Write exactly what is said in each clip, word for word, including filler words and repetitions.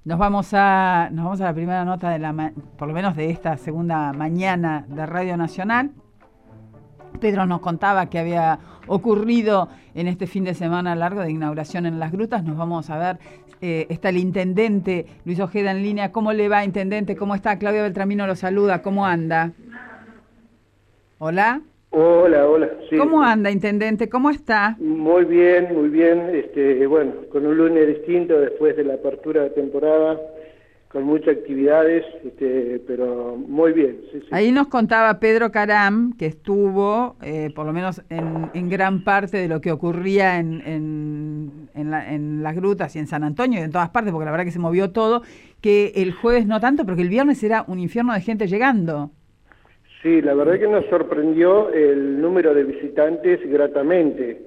Nos vamos a nos vamos a la primera nota de la ma- por lo menos de esta segunda mañana de Radio Nacional. Pedro nos contaba que había ocurrido en este fin de semana largo de inauguración en Las Grutas. Nos vamos a ver, eh, está el intendente Luis Ojeda en línea. ¿Cómo le va, intendente? ¿Cómo está? Claudia Beltramino lo saluda. ¿Cómo anda? ¿Hola? Hola, hola. Sí. ¿Cómo anda, intendente? ¿Cómo está? Muy bien, muy bien. Este, bueno, con un lunes distinto después de la apertura de temporada, con muchas actividades, este, pero muy bien. Sí, sí. Ahí nos contaba Pedro Caram, que estuvo, eh, por lo menos en, en gran parte de lo que ocurría en, en, en, la- en Las Grutas y en San Antonio y en todas partes, porque la verdad que se movió todo, que el jueves no tanto, porque el viernes era un infierno de gente llegando. Sí, la verdad que nos sorprendió el número de visitantes gratamente.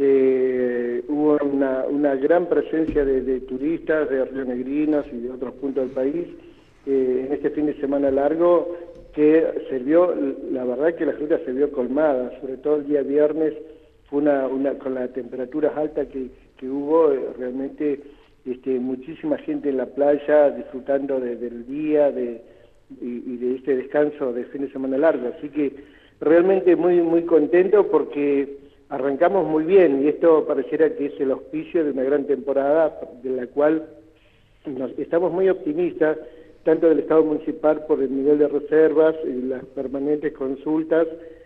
Eh, hubo una, una gran presencia de, de turistas, de rionegrinos y de otros puntos del país eh, en este fin de semana largo, que se vio, la verdad que la Gruta se vio colmada, sobre todo el día viernes, fue una, una con las temperaturas altas que, que hubo, eh, realmente este, muchísima gente en la playa disfrutando de, del día, de Y, y de este descanso de fin de semana largo, así que realmente muy muy contento porque arrancamos muy bien y esto pareciera que es el auspicio de una gran temporada de la cual nos, estamos muy optimistas tanto del Estado municipal por el nivel de reservas y las permanentes consultas.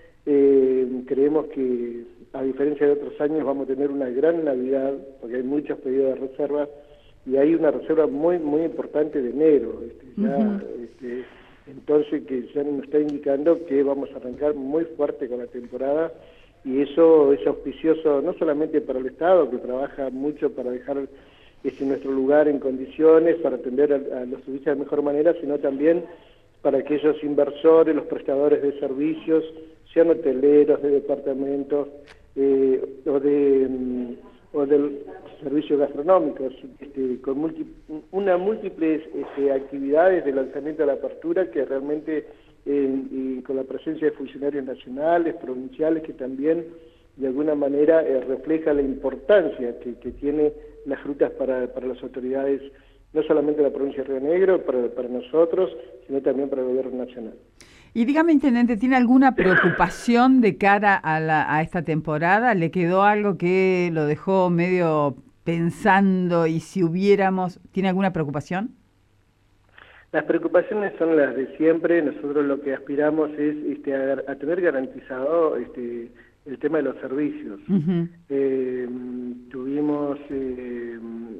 Eh, creemos que a diferencia de otros años vamos a tener una gran Navidad porque hay muchos pedidos de reservas y hay una reserva muy muy importante de enero, este, ya, Uh-huh. este, entonces que ya nos está indicando que vamos a arrancar muy fuerte con la temporada y eso es auspicioso no solamente para el Estado, que trabaja mucho para dejar este, nuestro lugar en condiciones, para atender a, a los turistas de mejor manera, sino también para aquellos inversores, los prestadores de servicios, sean hoteleros, de departamentos, eh, o de... Mm, o del servicio gastronómico, este, con múlti una múltiples este, actividades de lanzamiento a la apertura que realmente, eh, y con la presencia de funcionarios nacionales, provinciales, que también de alguna manera eh, refleja la importancia que, que tiene las rutas para, para las autoridades, no solamente de la provincia de Río Negro, para, para nosotros, sino también para el gobierno nacional. Y dígame, intendente, ¿tiene alguna preocupación de cara a, la, a esta temporada? ¿Le quedó algo que lo dejó medio pensando y si hubiéramos, ¿tiene alguna preocupación? Las preocupaciones son las de siempre. Nosotros lo que aspiramos es este, a, a tener garantizado este, el tema de los servicios. Uh-huh. Eh, tuvimos, eh,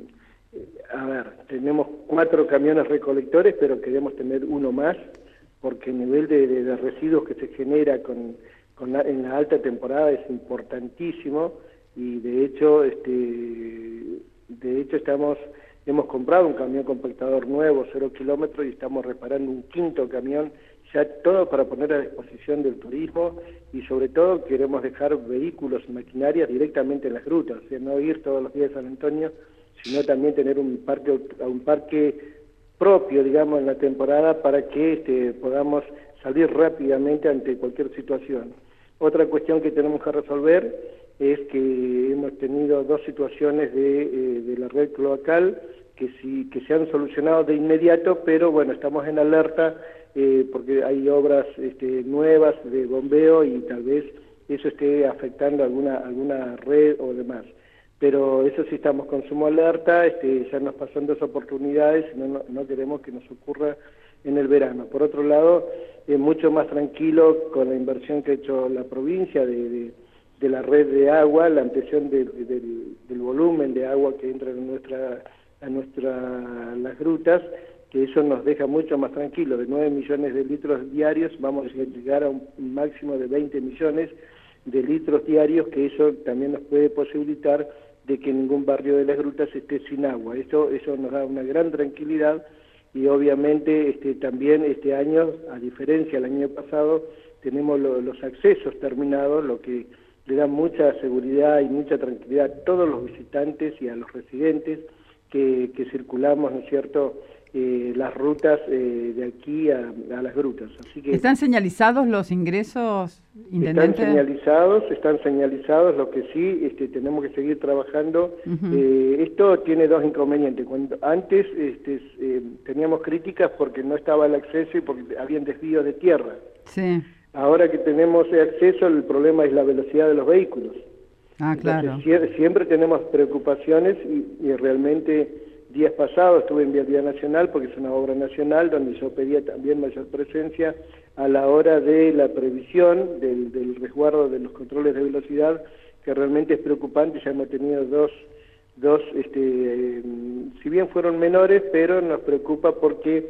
a ver, tenemos cuatro camiones recolectores, pero queremos tener uno más, porque el nivel de, de, de residuos que se genera con, con la, en la alta temporada es importantísimo y de hecho, este, de hecho estamos, hemos comprado un camión compactador nuevo, cero kilómetros, y estamos reparando un quinto camión, ya todo para poner a disposición del turismo y sobre todo queremos dejar vehículos y maquinarias directamente en las grutas, o sea, no ir todos los días a San Antonio, sino también tener un parque, un parque propio, digamos, en la temporada para que este, podamos salir rápidamente ante cualquier situación. Otra cuestión que tenemos que resolver es que hemos tenido dos situaciones de, eh, de la red cloacal que, sí, que se han solucionado de inmediato, pero bueno, estamos en alerta eh, porque hay obras este, nuevas de bombeo y tal vez eso esté afectando alguna, alguna red o demás. Pero eso sí estamos con sumo alerta, este, ya nos pasan dos oportunidades y no, no, no queremos que nos ocurra en el verano. Por otro lado, es mucho más tranquilo con la inversión que ha hecho la provincia de, de, de la red de agua, la ampliación de, de, del, del volumen de agua que entra en nuestra, a nuestra, las grutas, que eso nos deja mucho más tranquilo. De nueve millones de litros diarios vamos a llegar a un máximo de veinte millones de litros diarios, que eso también nos puede posibilitar de que ningún barrio de las grutas esté sin agua. Eso, eso nos da una gran tranquilidad y obviamente este, también este año, a diferencia del año pasado, tenemos lo, los accesos terminados, lo que le da mucha seguridad y mucha tranquilidad a todos los visitantes y a los residentes que, que circulamos, ¿no es cierto?, eh, las rutas eh, de aquí a, a las grutas. Así que ¿están señalizados los ingresos, intendente? Están señalizados, están señalizados, lo que sí este, tenemos que seguir trabajando. Uh-huh. eh, esto tiene dos inconvenientes. Cuando antes este, eh, teníamos críticas porque no estaba el acceso y porque habían desvíos de tierra. Sí. Ahora que tenemos acceso, el problema es la velocidad de los vehículos. Ah, claro. Entonces, sie siempre tenemos preocupaciones y, y realmente días pasados estuve en Vialidad Nacional porque es una obra nacional donde yo pedía también mayor presencia a la hora de la previsión del, del resguardo de los controles de velocidad, que realmente es preocupante. Ya hemos tenido dos, dos este, eh, si bien fueron menores, pero nos preocupa porque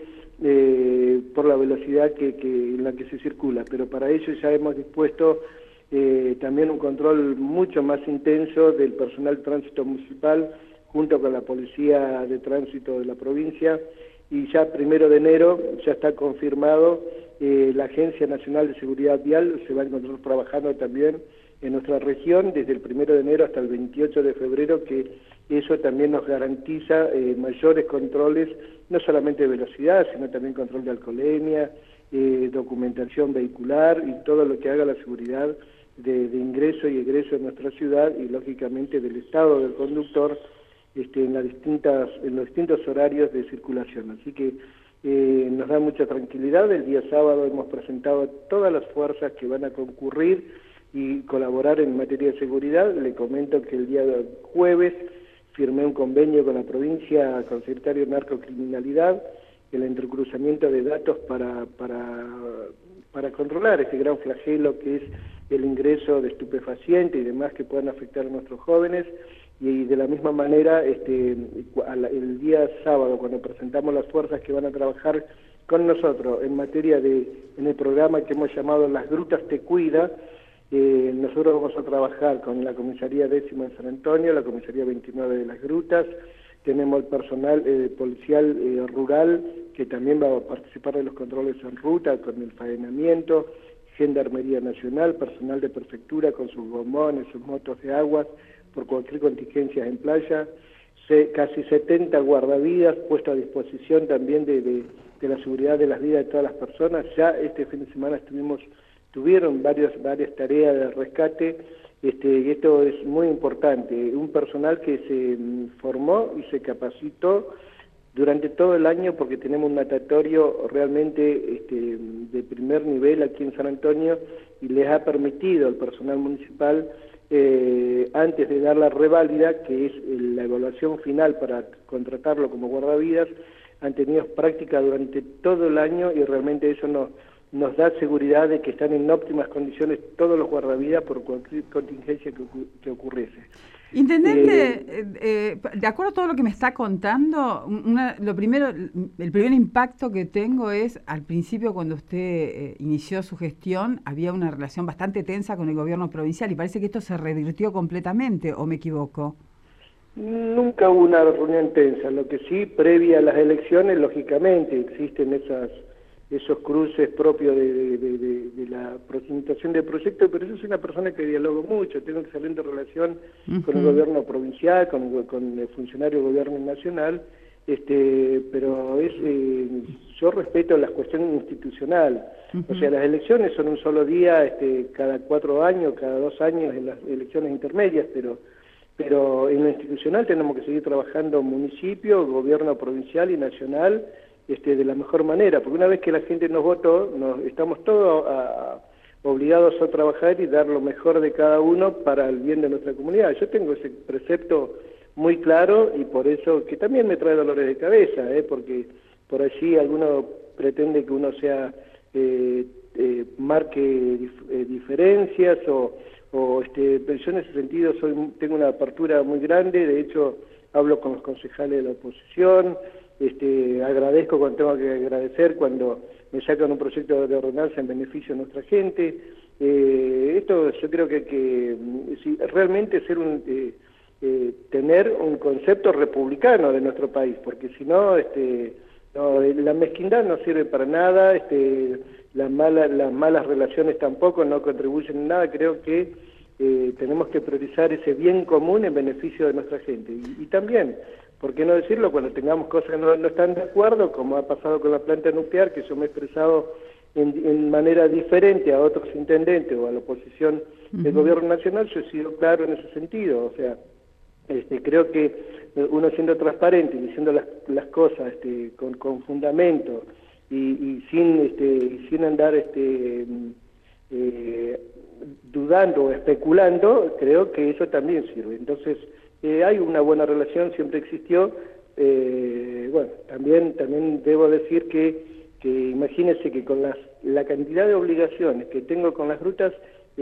eh, por la velocidad que, que, en la que se circula, pero para ello ya hemos dispuesto eh, también un control mucho más intenso del personal de tránsito municipal junto con la Policía de Tránsito de la provincia, y ya primero de enero ya está confirmado, eh, la Agencia Nacional de Seguridad Vial se va a encontrar trabajando también en nuestra región desde el primero de enero hasta el veintiocho de febrero, que eso también nos garantiza eh, mayores controles, no solamente de velocidad, sino también control de alcoholemia, eh, documentación vehicular y todo lo que haga la seguridad de, de ingreso y egreso en nuestra ciudad, y lógicamente del estado del conductor este, en, las distintas, en los distintos horarios de circulación. Así que eh, nos da mucha tranquilidad. El día sábado hemos presentado todas las fuerzas que van a concurrir y colaborar en materia de seguridad. Le comento que el día jueves firmé un convenio con la provincia, con el secretario de Narcocriminalidad, el entrecruzamiento de datos para, para, para controlar ese gran flagelo que es el ingreso de estupefacientes y demás que puedan afectar a nuestros jóvenes. Y de la misma manera, este, el día sábado, cuando presentamos las fuerzas que van a trabajar con nosotros en materia de, en el programa que hemos llamado Las Grutas Te Cuida, eh, nosotros vamos a trabajar con la Comisaría Décima en San Antonio, la Comisaría veintinueve de Las Grutas, tenemos el personal eh, policial eh, rural que también va a participar de los controles en ruta con el faenamiento, Gendarmería Nacional, personal de prefectura con sus gomones, sus motos de aguas, por cualquier contingencia en playa, se, casi setenta guardavidas puestos a disposición también de, de, de la seguridad de las vidas de todas las personas. Ya este fin de semana estuvimos, tuvieron varios, varias tareas de rescate, este, y esto es muy importante, un personal que se formó y se capacitó durante todo el año porque tenemos un natatorio realmente este, de primer nivel aquí en San Antonio y les ha permitido al personal municipal Eh, antes de dar la reválida, que es la evaluación final para contratarlo como guardavidas, han tenido práctica durante todo el año y realmente eso nos, nos da seguridad de que están en óptimas condiciones todos los guardavidas por cualquier contingencia que, que ocurriese. Intendente, eh, eh, de acuerdo a todo lo que me está contando, una, lo primero, el primer impacto que tengo es, al principio cuando usted eh, inició su gestión, había una relación bastante tensa con el gobierno provincial y parece que esto se revirtió completamente, ¿o me equivoco? Nunca hubo una reunión tensa, lo que sí, previa a las elecciones, lógicamente, existen esas esos cruces propios de, de, de, de, de la presentación del proyecto, pero yo soy una persona que dialogo mucho, tengo excelente relación uh-huh. con el gobierno provincial, con, con el funcionario del gobierno nacional, este, pero es eh, yo respeto las cuestiones institucionales, uh-huh. o sea, las elecciones son un solo día, este, cada cuatro años, cada dos años en las elecciones intermedias, pero pero en lo institucional tenemos que seguir trabajando municipio, gobierno provincial y nacional, Este, de la mejor manera, porque una vez que la gente nos votó, nos, estamos todos a, a, obligados a trabajar y dar lo mejor de cada uno para el bien de nuestra comunidad. Yo tengo ese precepto muy claro y por eso que también me trae dolores de cabeza, ¿eh? Porque por allí alguno pretende que uno sea eh, eh, marque dif eh, diferencias o, o este, yo en ese sentido soy tengo una apertura muy grande, de hecho hablo con los concejales de la oposición. Este, agradezco cuando tengo que agradecer cuando me sacan un proyecto de ordenanza en beneficio de nuestra gente. Eh, esto yo creo que, que si realmente ser un, eh, eh, tener un concepto republicano de nuestro país, porque si no, este, no, la mezquindad no sirve para nada, este, las malas, las malas relaciones tampoco no contribuyen en nada. Creo que eh, tenemos que priorizar ese bien común en beneficio de nuestra gente y, y también ¿por qué no decirlo? Cuando tengamos cosas que no, no están de acuerdo, como ha pasado con la planta nuclear, que yo me he expresado en, en manera diferente a otros intendentes o a la oposición uh-huh. del gobierno nacional, yo he sido claro en ese sentido, o sea, este, creo que uno siendo transparente, diciendo las, las cosas este, con, con fundamento y, y sin este, y sin andar este, eh, dudando o especulando, creo que eso también sirve. Entonces, eh, hay una buena relación, siempre existió. Eh, bueno, también también debo decir que, que imagínense que con las, la cantidad de obligaciones que tengo con las rutas,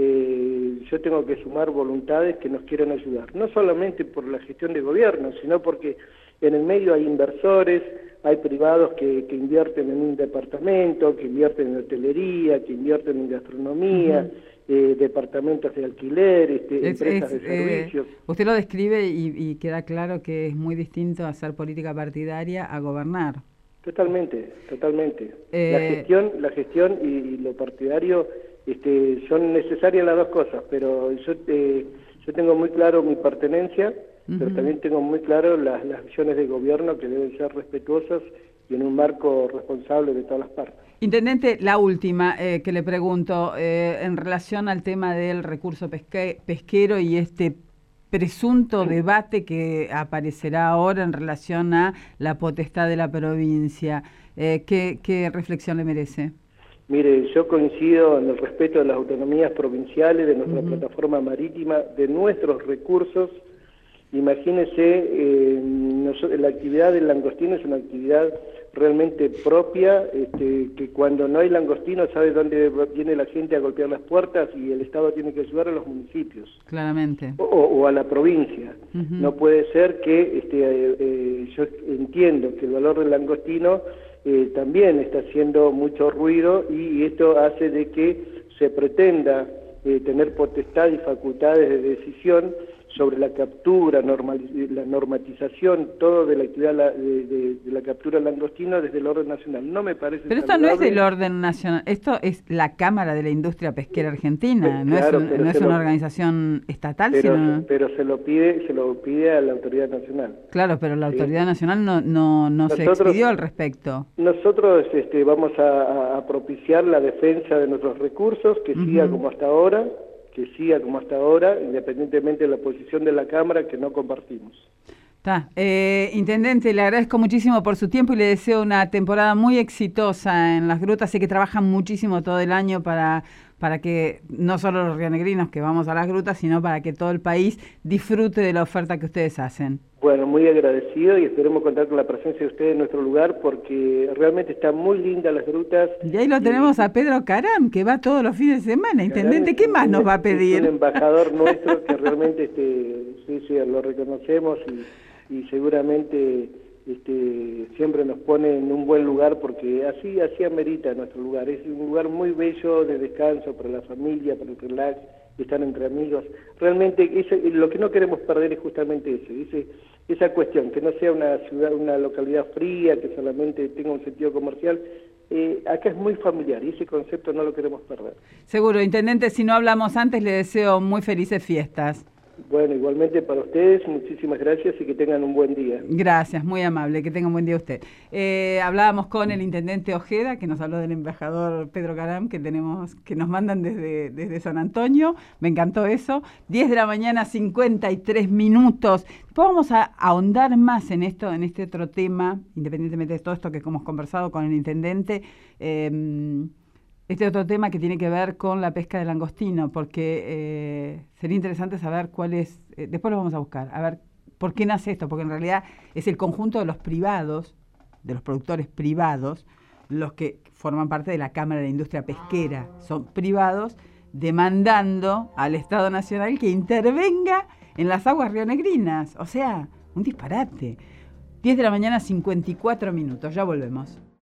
eh, yo tengo que sumar voluntades que nos quieran ayudar, no solamente por la gestión de gobierno, sino porque en el medio hay inversores, hay privados que, que invierten en un departamento, que invierten en hotelería, que invierten en gastronomía, uh-huh. eh, departamentos de alquiler, este, es, empresas es, de servicios. Eh, usted lo describe y, y queda claro que es muy distinto hacer política partidaria a gobernar. Totalmente, totalmente. Eh, la gestión, la gestión y, y lo partidario este, son necesarias las dos cosas, pero yo, eh, yo tengo muy claro mi pertenencia, uh-huh. pero también tengo muy claro las, las visiones de gobierno que deben ser respetuosas y en un marco responsable de todas las partes. Intendente, la última eh, que le pregunto, eh, en relación al tema del recurso pesque, pesquero y este presunto debate que aparecerá ahora en relación a la potestad de la provincia. Eh, ¿qué, ¿Qué reflexión le merece? Mire, yo coincido en el respeto de las autonomías provinciales, de nuestra uh-huh. plataforma marítima, de nuestros recursos. Imagínese, eh, nosotros, la actividad del langostino es una actividad realmente propia, este, que cuando no hay langostino sabe dónde viene la gente a golpear las puertas y el Estado tiene que ayudar a los municipios. Claramente. O, o a la provincia. Uh-huh. No puede ser que, este, eh, eh, yo entiendo que el valor del langostino eh, también está haciendo mucho ruido y esto hace de que se pretenda eh, tener potestad y facultades de decisión sobre la captura, normal, la normatización, todo de la actividad de, de, de la captura langostino desde el orden nacional. No me parece Pero esto saludable. No es del orden nacional, esto es la Cámara de la Industria Pesquera Argentina, pues, claro, no es, un, no es una lo, organización estatal, pero, sino... Pero se lo pide se lo pide a la autoridad nacional. Claro, pero la autoridad sí. nacional no, no, no nosotros, se expidió al respecto. Nosotros este, vamos a, a propiciar la defensa de nuestros recursos, que uh-huh. siga como hasta ahora, que siga como hasta ahora, independientemente de la posición de la Cámara, que no compartimos. Está. Eh, Intendente, le agradezco muchísimo por su tiempo y le deseo una temporada muy exitosa en las grutas. Sé que trabajan muchísimo todo el año para, para que no solo los rionegrinos que vamos a las grutas, sino para que todo el país disfrute de la oferta que ustedes hacen. Bueno, muy agradecido y esperemos contar con la presencia de ustedes en nuestro lugar porque realmente están muy lindas las grutas. Y ahí lo y, tenemos a Pedro Caram, que va todos los fines de semana. Intendente, ¿qué más nos va a pedir? Es un embajador nuestro que realmente este, sí, sí, lo reconocemos y, y seguramente este, siempre nos pone en un buen lugar porque así, así amerita nuestro lugar. Es un lugar muy bello de descanso para la familia, para el relax, estar entre amigos. Realmente ese, lo que no queremos perder es justamente eso, ese, esa cuestión, que no sea una ciudad, una localidad fría, que solamente tenga un sentido comercial. Eh, acá es muy familiar y ese concepto no lo queremos perder. Seguro, Intendente, si no hablamos antes, le deseo muy felices fiestas. Bueno, igualmente para ustedes, muchísimas gracias y que tengan un buen día. Gracias, muy amable, que tenga un buen día usted. Eh, hablábamos con el Intendente Ojeda, que nos habló del embajador Pedro Caram, que tenemos, que nos mandan desde, desde San Antonio, me encantó eso. diez de la mañana, cincuenta y tres minutos. Después vamos a ahondar más en esto, en este otro tema, independientemente de todo esto que hemos conversado con el Intendente, eh, este otro tema que tiene que ver con la pesca de langostino, porque eh, sería interesante saber cuál es, eh, después lo vamos a buscar, a ver por qué nace esto, porque en realidad es el conjunto de los privados, de los productores privados, los que forman parte de la Cámara de la Industria Pesquera, son privados, demandando al Estado Nacional que intervenga en las aguas rionegrinas, o sea, un disparate. diez de la mañana, cincuenta y cuatro minutos, ya volvemos.